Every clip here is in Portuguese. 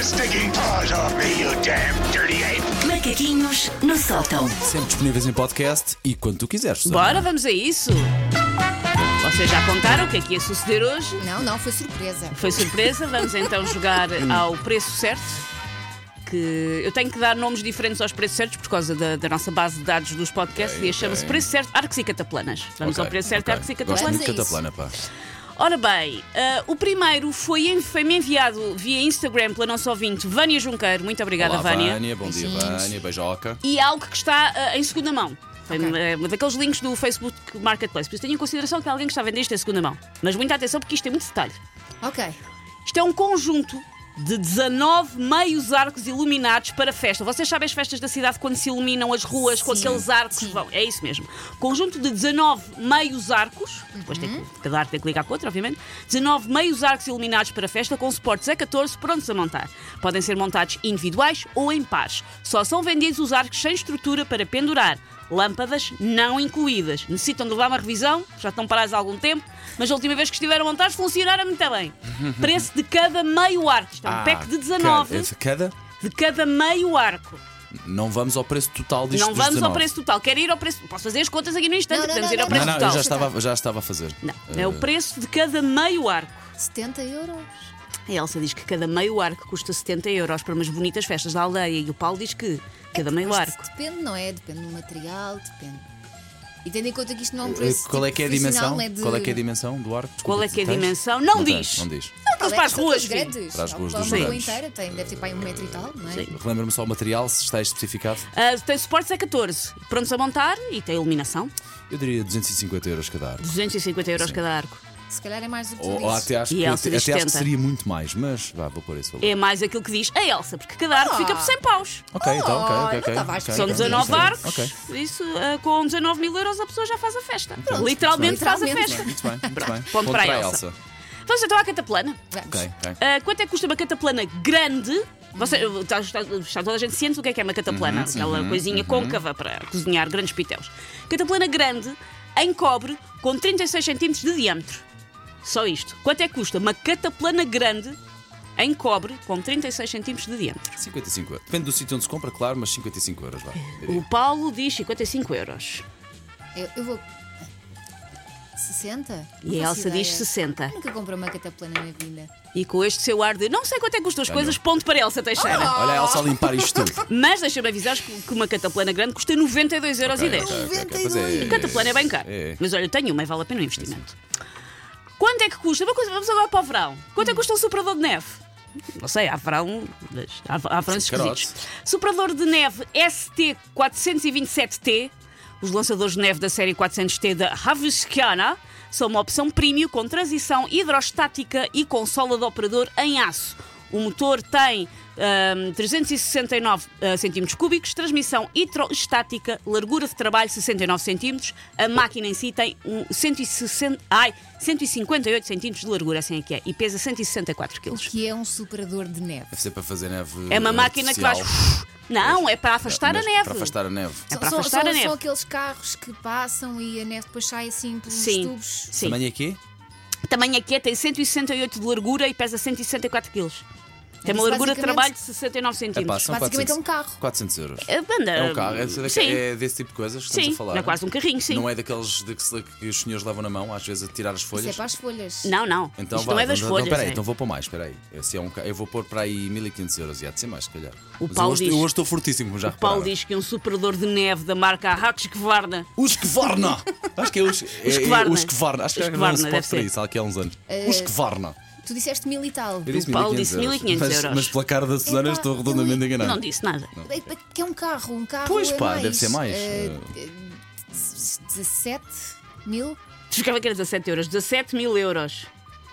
stinking paws off me, you damn dirty ape! Macaquinhos no sótão. Sempre disponíveis em podcast e quando tu quiseres, Susana. Bora, vamos a isso. Vocês já contaram o que é que ia suceder hoje? Não, foi surpresa. Foi surpresa, vamos então jogar ao preço certo. Que eu tenho que dar nomes diferentes aos preços certos por causa da nossa base de dados dos podcasts e chama-se Preço Certo Arcos e Cataplanas. Vamos ao Preço Certo Arcos e Gosto Cataplanas. muito de cataplana, pá. Ora bem, o primeiro foi-me enviado via Instagram pela nossa ouvinte Vânia Junqueiro. Muito obrigada, Olá, Vânia. Bom dia, Vânia. Beijoca. E algo que está em segunda mão. Foi daqueles links do Facebook Marketplace. Por isso tenho em consideração que alguém que está a vender isto em segunda mão. Mas muita atenção porque isto tem muito detalhe. Ok. Isto é um conjunto de 19 meios arcos iluminados para festa. Vocês sabem as festas da cidade quando se iluminam as ruas com aqueles arcos? Vão. É isso mesmo. Conjunto de 19 meios arcos. Depois cada arco tem que ligar com outro, obviamente. 19 meios arcos iluminados para festa com suportes A14 prontos a montar. Podem ser montados individuais ou em pares. Só são vendidos os arcos sem estrutura para pendurar. Lâmpadas não incluídas. Necessitam de levar uma revisão, já estão parados há algum tempo, mas a última vez que estiveram montados funcionaram muito bem. Preço de cada meio arco. Isto é um pack de 19 de cada meio arco. Não vamos ao preço total disto. Não dos vamos 19. ao preço total. Quero ir ao preço. Posso fazer as contas aqui no instante. Podemos ir ao preço Não, total. eu já estava a fazer. Não, é o preço de cada meio arco. 70 euros. A Elsa diz que cada meio arco custa 70 euros para umas bonitas festas da aldeia. E o Paulo diz que cada meio arco. Depende, não é? Depende do material, depende. E tendo em conta que isto não é um preço. Qual é que é a dimensão? É de... Qual é que é a dimensão do arco? Qual é que é a Tens? dimensão? Não diz. Não diz. Aqueles para as ruas. São grandes. Para as ruas dos Uma rua grandes. inteira tem, deve ter para aí 1 metro e tal, não é? Sim. Relembra-me só o material, se está especificado. Tem suportes A14 prontos a montar e tem iluminação. Eu diria 250 euros cada arco. 250 euros cada arco. Se calhar é mais do que tu Ou dizes. até acho E que, Elsa diz até acho que 70. seria muito mais, mas vá, vou pôr esse valor. É mais aquilo que diz a Elsa, porque cada arco fica por 100 paus. Ok, então, ok. não estava a ok, São ok, 19 ok. arcos. Ok. Isso, com 19 mil euros a pessoa já faz a festa. Literalmente faz a Literalmente. festa. Muito bem, muito bem. Ponto para a Elsa. Vamos então à cataplana. Vamos. Ok, ok. Quanto é que custa uma cataplana grande? Está toda a gente ciente do que é uma cataplana. Aquela coisinha côncava para cozinhar grandes pitéus. Cataplana grande em cobre com 36 cm de diâmetro. Só isto. Quanto é que custa uma cataplana grande em cobre com 36 cm de diâmetro? 55 euros. Depende do sítio onde se compra, claro, mas 55 euros, vá. O Paulo diz 55 euros. Eu vou. 60? E a Elsa diz 60. Nunca comprei uma cataplana na vida. E com este seu ar de não sei quanto é que custam as coisas, ponto para a Elsa Teixeira. Olha a Elsa a limpar isto tudo. Mas deixa-me avisar que uma cataplana grande custa 92,10 €. Pois é. A cataplana é bem caro. É. Mas olha, tenho uma e vale a pena o investimento. Quanto é que custa? Uma coisa, vamos agora para o verão. Quanto é que custa um soprador de neve? Não sei, há verão esses esquisitos. Soprador de neve ST427T. Os lançadores de neve da série 400T da Husqvarna são uma opção premium com transição hidrostática e consola de operador em aço. O motor tem 369 cm cúbicos, transmissão hidrostática, largura de trabalho 69 cm. A máquina em si tem 158 cm de largura, assim é que é, e pesa 164 kg. O que é um superador de neve? Deve ser para fazer neve. É uma máquina que faz. artificial. Não, é para afastar a Mas neve. Para afastar a neve. É para afastar a neve. São aqueles carros que passam e a neve depois sai assim pelos Sim. tubos. Sim. Tamanho aqui? Tamanho aqui é, tem 168 de largura e pesa 164 kg. Tem uma Isso largura de basicamente- trabalho de 69 cm. Epá, são Basicamente 400, é um carro. 400 euros. É banda. É um carro, Sim. é desse tipo de coisas que estamos Sim, a falar. é quase um carrinho, sim. Não é daqueles que os senhores levam na mão, às vezes a tirar as Isso folhas. é para as folhas. Não. Então Isto vá, não é das então, folhas. Espera aí, é. então vou pôr mais, espera aí. Esse é eu vou pôr para aí 1500 euros e há de ser mais, se calhar. O Mas Paulo eu diz- hoje estou fortíssimo, como já O Paulo repararam. diz que um superador de neve da marca Husqvarna. O Skvarna! Acho que é o Skvarna. o Skvarna. Acho que Skvarna, não se deve pode para ser. isso, há aqui há uns anos. O Skvarna. Tu disseste 1000 e tal. Eu disse O Paulo 1500 disse 1500 mas, euros. Mas pela cara da Susana Epá, estou redondamente enganado. Não disse nada. Que é um carro. Um carro Pois é pá, mais. deve ser mais. 17 mil? Ficava que era 17 euros. 17 mil euros.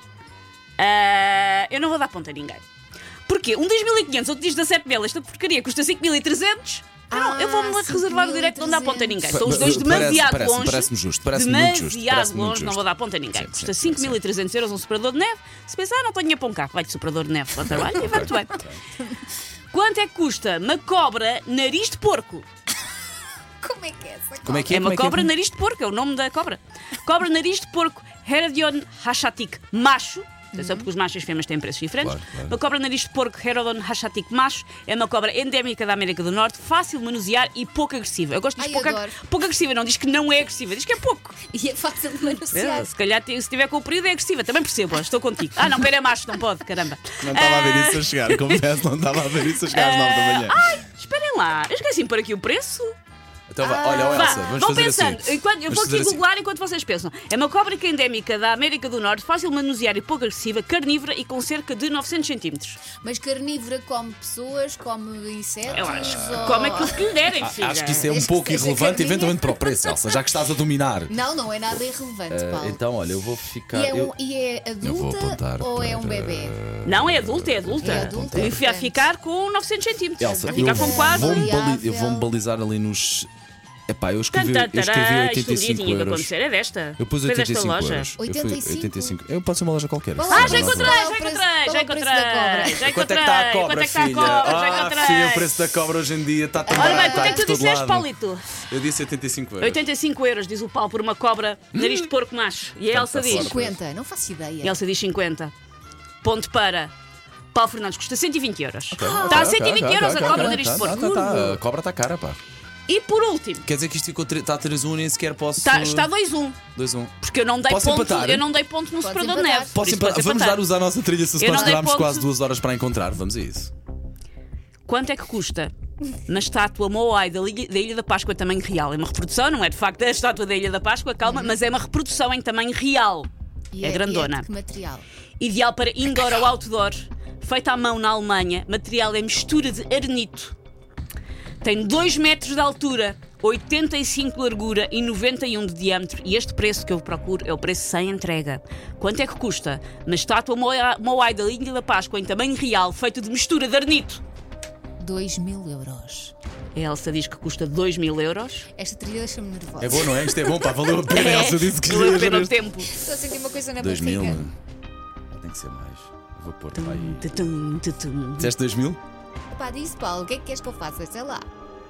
Eu não vou dar ponta a ninguém. Porquê? Um diz 1500, outro diz 17 mil. Esta porcaria custa 5300. Eu vou-me reservar o direito de não dar ponta a ninguém. São os dois demasiado longe. Parece-me justo, parece-me muito justo. Demasiado Parece-me muito longe, justo. não vou dar ponta a ninguém. Sim, Custa sim, 5.300 euros um superador de neve. Se pensar, não tenho dinheiro para um carro, vai de superador de neve para o trabalho e vai muito bem. Quanto é que custa uma cobra nariz de porco? Como é que é essa? Como é que É é? uma Como é que é? cobra nariz de porco, é o nome da cobra. Cobra nariz de porco Herodion hashatik macho Atenção, porque os machos e as fêmeas têm preços diferentes. Claro. Uma cobra nariz de porco Herodon hashatic macho é uma cobra endémica da América do Norte, fácil de manusear e pouco agressiva. Eu gosto de dizer Adoro. pouco agressiva, não diz que não é agressiva, diz que é pouco. E é fácil de manusear. Se calhar se tiver comprido é agressiva, também percebo, estou contigo. Ah, não, pera, é macho, não pode, caramba. Não estava a ver isso a chegar, confesso, não estava a ver isso a chegar às 9 da manhã. Ai, esperem lá, eu esqueci de pôr aqui o preço. Então vá, olha, Vá, Elsa, vamos vão fazer pensando. assim. Eu Vamos vou aqui fazer assim. googlar enquanto vocês pensam. É uma cobra que é endémica da América do Norte, fácil de manusear e pouco agressiva, carnívora e com cerca de 900 centímetros. Mas carnívora come pessoas, come insetos. Eu acho. ou- Como é que que lhe derem, filha? Acho que isso é um Desde que pouco seja irrelevante, carninha. eventualmente para o preço, Elsa, já que estás a dominar. Não é nada irrelevante, Paulo. Então, olha, eu vou ficar. E é, eu- e é eu vou adulta apontar ou é um para- bebê? Não, é adulta, é adulta. É adulta, E vai portanto. ficar com 900 centímetros. Elsa, Vai ficar eu com quase. eu vou-me balizar ali nos. Epá, eu escrevi Isto um dia 85 tinha que euros. acontecer, é desta. Eu pus Foi desta 85 loja. euros. Eu fui 85? 85. Eu posso ser uma loja qualquer. Qual isso é? não Ah, já é nada. encontrei, Qual é já o preço- encontrei, qual já é o preço encontrei. da cobra? Já Quanto é encontrei. que está a Quanto cobra, é que está a filha? cobra? Já encontrei. Filha, o preço da cobra hoje em dia está tão Olha bem, barato, quanto é está que tu por todo disseste, lado. Paulito? Eu disse 85 euros. 85 euros, diz o Paulo, por uma cobra nariz de porco macho. E a Elsa está diz. forte. 50, não faço E a ideia. Elsa diz 50. Ponto para. Paulo Fernandes custa 120 euros. Ok, Está a ok, 120 ok, euros ok, a cobra ok, nariz de tá, porco. tá, a cobra está cara, pá. E por último, Quer dizer que isto ficou está a 3-1 nem sequer posso. está 2-1. 2-1. Porque eu não dei Posso ponto. empatar? Eu não dei ponto no Podes separador de empatar. neve. por Posso isso empatar? podes Vamos empatar. dar usar a nossa trilha se Eu não nós dei demorámos ponto. quase 2 horas para encontrar. Vamos a isso. Quanto é que custa uma estátua Moai da Ilha da Páscoa em tamanho real? É uma reprodução, não é de facto a estátua da Ilha da Páscoa, calma, mas é uma reprodução em tamanho real. E É grandona. E é de que material? Ideal para indoor ou outdoor, feita à mão na Alemanha, material é mistura de arenito. Tem 2 metros de altura, 85 de largura e 91 de diâmetro. E este preço que eu procuro é o preço sem entrega. Quanto é que custa uma estátua Moai da Ilha da Páscoa em tamanho real, feita de mistura de arenito? 2.000 euros. A Elsa diz que custa 2.000 euros. Esta trilha deixa-me nervosa. É bom, não é? Isto é bom, pá. Valeu a pena. Elsa disse que valeu a ia pena o este. tempo. Estou a sentir uma coisa na 2000. barriga. Tem que ser mais. Eu vou pôr para aí. Tutum, tutum. Disseste 2000? Pá, disse Paulo, o que é que queres que eu faça? Sei lá.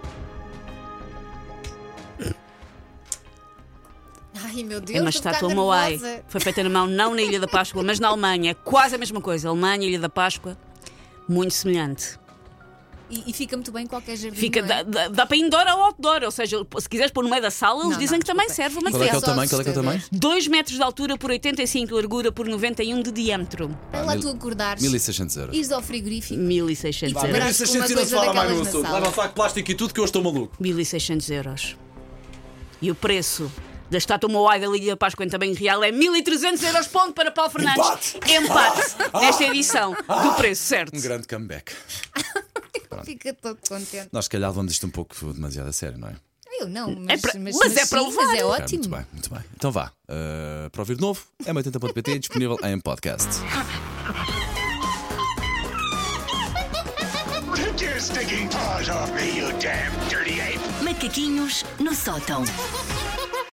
Ai meu Deus, É uma estou a ficar estátua Moai. nervosa. Foi feita na mão, não na Ilha da Páscoa, mas na Alemanha. Quase a mesma coisa. Alemanha, Ilha da Páscoa. Muito semelhante. E fica muito bem em qualquer jardim. Fica, não é? dá para indoor ou outdoor. Ou seja, se quiseres pôr no meio da sala, eles Não, dizem não, que também desculpa. serve o Qual é que é material. o tamanho? Qual é que é o tamanho? 2 metros de altura por 85 de largura por 91 de diâmetro. Vai lá tu acordares. 1600 euros. Ires ao frigorífico. 1600 Vá, euros. mas- 1600 e não se fala mais no assunto. Leva um saco de plástico e tudo que eu estou maluco. 1600 euros. E o preço da estátua Moai da Ilha da Páscoa em tamanho real é 1300 euros. Ponto para Paulo Fernandes. Empate nesta edição do preço certo. Um grande comeback. Fica todo contente. Nós, se calhar, levamos isto um pouco demasiado a sério, não é? Eu não, É mas, para- mas, mas é para sim, levar. mas é Ok, ótimo. muito bem, muito bem. Então vá. Para ouvir de novo, é 80.pt, disponível em podcast. Take your stinking paws off me, you damn dirty ape! Macaquinhos no sótão.